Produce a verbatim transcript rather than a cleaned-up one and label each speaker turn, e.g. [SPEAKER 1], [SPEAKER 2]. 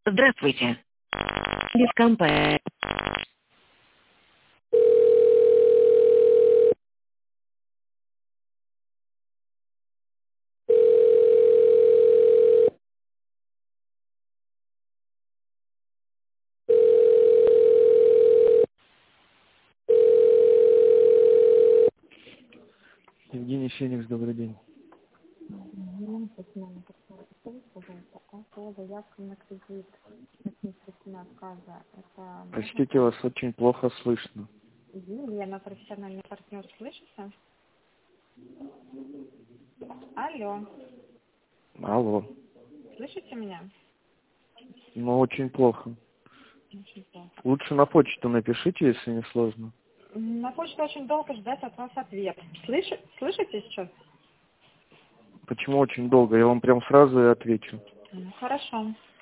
[SPEAKER 1] Здравствуйте. Бескомпания.
[SPEAKER 2] Евгений Феникс, добрый день.
[SPEAKER 3] Елена Татьяна, подскажите, пожалуйста, по заявке на кредит административного отказа, это...
[SPEAKER 2] Простите, вас очень плохо слышно.
[SPEAKER 3] Елена, профессиональный партнер, слышите? Алло,
[SPEAKER 2] Алло.
[SPEAKER 3] слышите меня?
[SPEAKER 2] Ну, очень плохо.
[SPEAKER 3] Очень плохо.
[SPEAKER 2] Лучше на почту напишите, если не сложно.
[SPEAKER 3] На почту очень долго ждать от вас ответ. Слыши- Слышите сейчас?
[SPEAKER 2] Почему очень долго? Я вам прям сразу и отвечу.
[SPEAKER 3] Ну, хорошо.